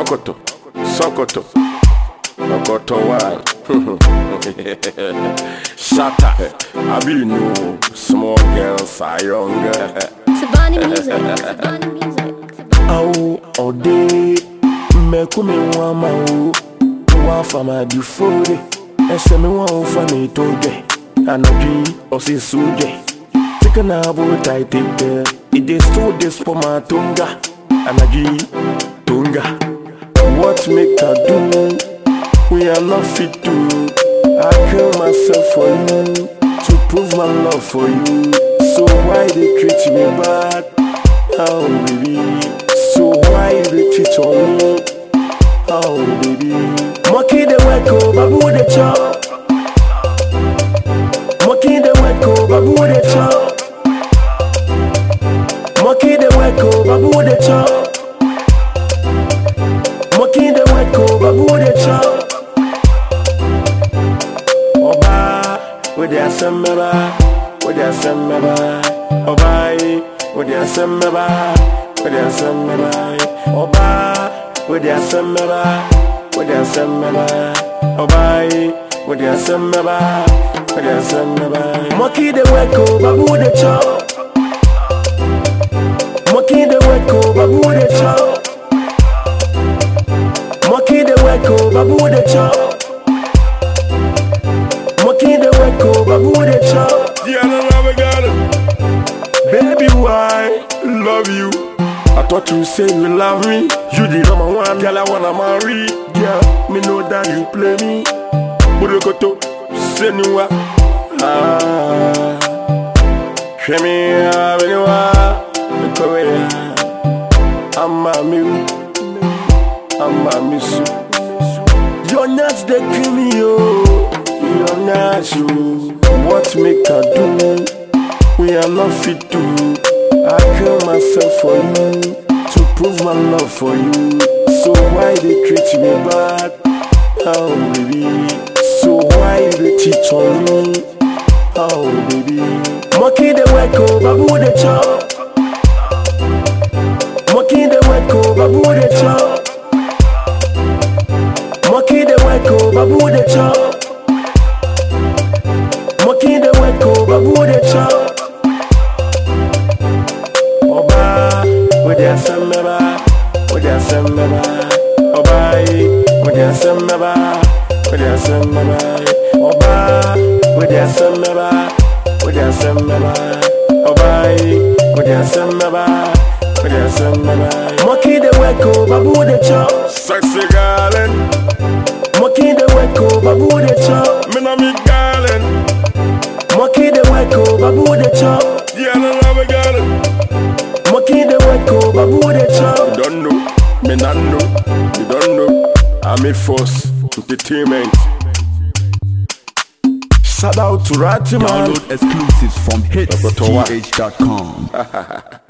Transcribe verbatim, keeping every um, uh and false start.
Sokoto, Sokoto, Sokoto one. Shatta, I be no small girls are younger. Tabani music, Tabani music. Oh, all day, me come wama o, wa fama di fore. Ese me wa fa me toje, anopi osi suje. Take na bo tight it, it is to this for my tunga, anaji tunga. What make her do? We are not fit to. I kill myself for you, to prove my love for you. So why they treat me bad? Oh baby. So why they cheat on me? Oh baby. Monkey the weko, babu the chop. Monkey the weko, babu the chop. Monkey the weko, babu the chop. Monkey the weko, babu the chop. With the summer, with the summer, oh bye, with the summer, with the summer, oh bye, with the summer, with the summer, oh bye, with the summer, with the summer. Monkey the weko, babu the chop. Monkey the weko, babu the chop. Monkey the weko, babu the chop. Monkey the weko, babu the chop. Yeah, I love it, got it. Baby, why love you? I thought you say you love me. You the number one girl I wanna marry. Yeah, me know that you play me. Burukoto, senua. Ah, Shemi, Avenua, Korea. I'm a miru, I'm a missu. Your nuts they kill me, yo. You're not you. What make her do? We are not fit to. I kill myself for you, to prove my love for you. So why they treat me bad? Oh baby. So why they cheat on me? Oh baby. Monkey the weko, babu the chop. Monkey the weko, babu the chop. Monkey the weko, babu the chop. Monkey the weko, babu the chop. Oba, with the summer, with the summer. Oba, with the summer, with the summer. Oba, with the summer, with the summer. Oba, with the summer, with the summer. Monkey the weko, babu the chop. Sexy garland. Monkey the weko, babu the chop. Me na me garland. Monkey the weko, babu the chop. Yeah, I love it, got it. Monkey the weko, babu the chop. You don't know, me not know. You don't know. I'm a force entertainment. Shout out to Ratty Man. Download exclusives from hits T H dot com.